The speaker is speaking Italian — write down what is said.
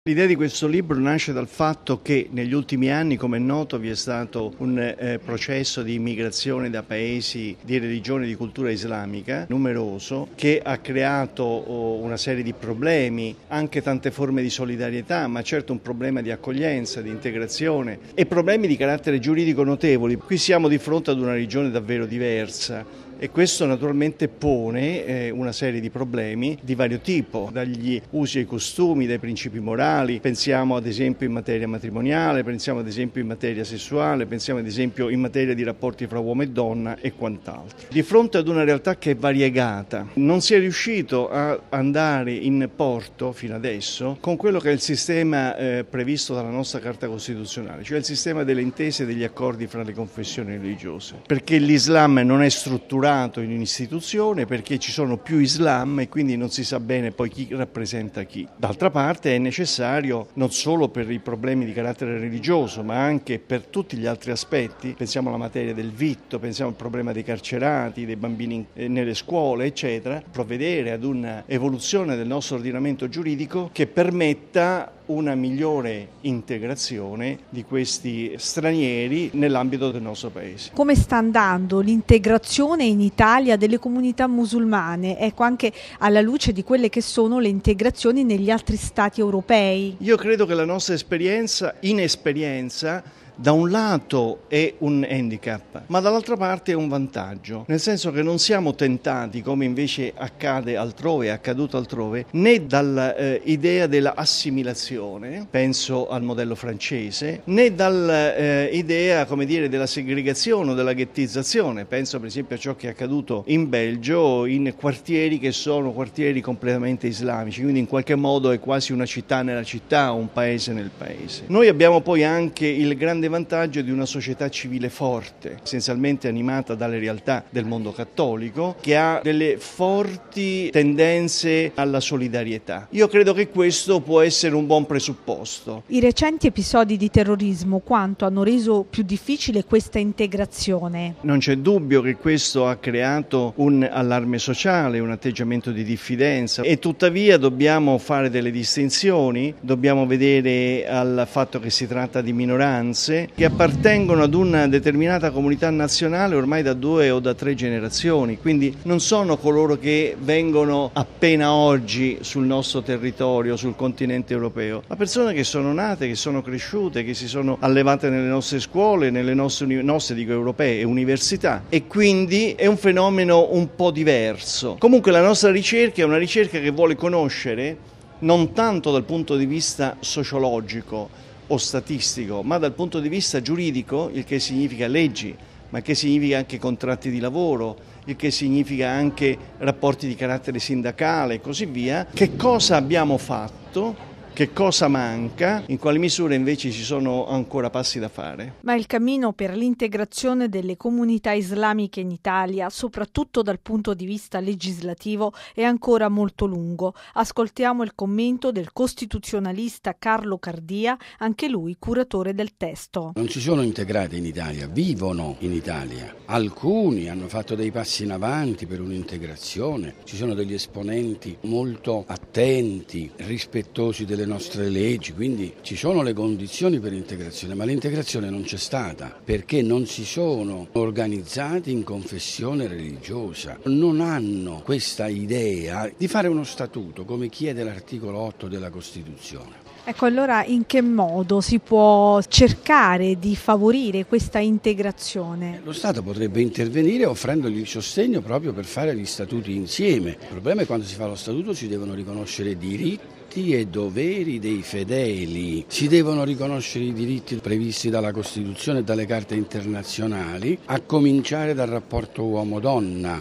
L'idea di questo libro nasce dal fatto che negli ultimi anni, come è noto, vi è stato un processo di immigrazione da paesi di religione e di cultura islamica numeroso, che ha creato una serie di problemi, anche tante forme di solidarietà, ma certo un problema di accoglienza, di integrazione e problemi di carattere giuridico notevoli. Qui siamo di fronte ad una regione davvero diversa. E questo naturalmente pone una serie di problemi di vario tipo, dagli usi e costumi, dai principi morali, pensiamo ad esempio in materia matrimoniale, pensiamo ad esempio in materia sessuale, pensiamo ad esempio in materia di rapporti fra uomo e donna e quant'altro. Di fronte ad una realtà che è variegata, non si è riuscito a andare in porto fino adesso con quello che è il sistema previsto dalla nostra Carta Costituzionale, cioè il sistema delle intese e degli accordi fra le confessioni religiose, perché l'Islam non è strutturato in un'istituzione, perché ci sono più Islam e quindi non si sa bene poi chi rappresenta chi. D'altra parte è necessario non solo per i problemi di carattere religioso, ma anche per tutti gli altri aspetti, pensiamo alla materia del vitto, pensiamo al problema dei carcerati, dei bambini nelle scuole, eccetera, provvedere ad un'evoluzione del nostro ordinamento giuridico che permetta una migliore integrazione di questi stranieri nell'ambito del nostro paese. Come sta andando l'integrazione in Italia delle comunità musulmane, anche alla luce di quelle che sono le integrazioni negli altri stati europei? Io credo che la nostra inesperienza da un lato è un handicap, ma dall'altra parte è un vantaggio, nel senso che non siamo tentati, come invece accade altrove, è accaduto altrove, né dall'idea dell'assimilazione, penso al modello francese, né dall'idea, della segregazione o della ghettizzazione, penso per esempio a ciò che è accaduto in Belgio in quartieri che sono quartieri completamente islamici, quindi in qualche modo è quasi una città nella città o un paese nel paese. Noi abbiamo poi anche il grande vantaggio di una società civile forte, essenzialmente animata dalle realtà del mondo cattolico, che ha delle forti tendenze alla solidarietà. Io credo che questo può essere un buon presupposto. I recenti episodi di terrorismo quanto hanno reso più difficile questa integrazione? Non c'è dubbio che questo ha creato un allarme sociale, un atteggiamento di diffidenza e tuttavia dobbiamo fare delle distinzioni, dobbiamo vedere al fatto che si tratta di minoranze che appartengono ad una determinata comunità nazionale ormai da 2 o da 3 generazioni, quindi non sono coloro che vengono appena oggi sul nostro territorio, sul continente europeo, ma persone che sono nate, che sono cresciute, che si sono allevate nelle nostre scuole, nelle nostre europee, università, e quindi è un fenomeno un po' diverso. Comunque la nostra ricerca è una ricerca che vuole conoscere non tanto dal punto di vista sociologico o statistico, ma dal punto di vista giuridico, il che significa leggi, ma che significa anche contratti di lavoro, il che significa anche rapporti di carattere sindacale e così via. Che cosa abbiamo fatto? Che cosa manca? In quale misura invece ci sono ancora passi da fare? Ma il cammino per l'integrazione delle comunità islamiche in Italia, soprattutto dal punto di vista legislativo, è ancora molto lungo. Ascoltiamo il commento del costituzionalista Carlo Cardia, anche lui curatore del testo. Non si sono integrati in Italia, vivono in Italia. Alcuni hanno fatto dei passi in avanti per un'integrazione. Ci sono degli esponenti molto attenti, rispettosi delle nostre leggi, quindi ci sono le condizioni per l'integrazione, ma l'integrazione non c'è stata perché non si sono organizzati in confessione religiosa, non hanno questa idea di fare uno statuto come chiede l'articolo 8 della Costituzione. Ecco, allora in che modo si può cercare di favorire questa integrazione? Lo Stato potrebbe intervenire offrendogli sostegno proprio per fare gli statuti insieme. Il problema è che quando si fa lo statuto si devono riconoscere diritti e doveri dei fedeli, si devono riconoscere i diritti previsti dalla Costituzione e dalle carte internazionali, a cominciare dal rapporto uomo-donna.